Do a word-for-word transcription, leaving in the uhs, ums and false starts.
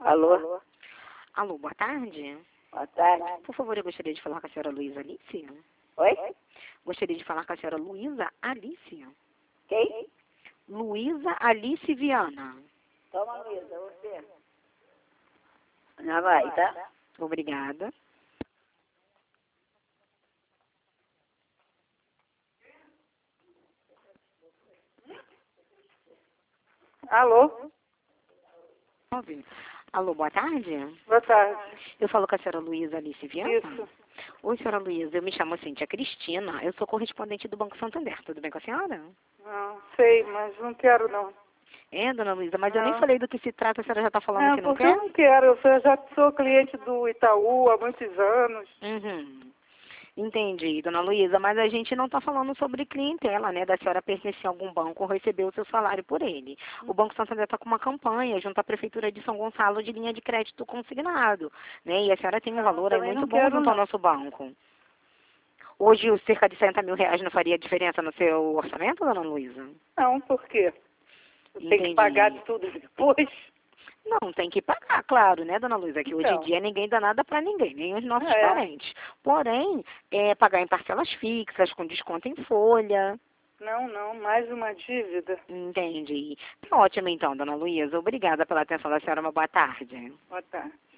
Alô? Alô, boa tarde. Boa tarde. Por favor, eu gostaria de falar com a senhora Luísa Alice. Oi? Gostaria de falar com a senhora Luísa Alice. Quem? Luísa Alice Viana. Toma, Luísa, você. Já vai, tá? Obrigada. Alô? Ouve. Alô, boa tarde. Boa tarde. Eu falo com a senhora Luísa Alice Viana? Isso. Oi, senhora Luísa, eu me chamo Cíntia Cristina. Eu sou correspondente do Banco Santander. Tudo bem com a senhora? Não sei, mas não quero não. É, dona Luísa, mas eu nem Não. falei do que se trata, a senhora já está falando Não, que não porque quer? eu não quero. Eu sou- já sou cliente do Itaú há muitos anos. Uhum. Entendi, dona Luísa, mas a gente não está falando sobre clientela, né? Da senhora pertencer a algum banco ou receber o seu salário por ele. O Banco Santander está com uma campanha junto à Prefeitura de São Gonçalo de linha de crédito consignado, né? E a senhora tem um Não, valor aí também muito não bom quero, junto ao não. nosso banco. Hoje, os cerca de sessenta mil reais não faria diferença no seu orçamento, dona Luísa? Não, por quê? Eu tenho Entendi. que pagar de tudo depois. Não, tem que pagar, claro, né, dona Luísa? Que hoje em Então. dia ninguém dá nada para ninguém, nem os nossos É. parentes. Porém, é pagar em parcelas fixas, com desconto em folha. Não, não, mais uma dívida. Entendi. Tá ótimo então, dona Luísa. Obrigada pela atenção da senhora. Uma boa tarde. Boa tarde.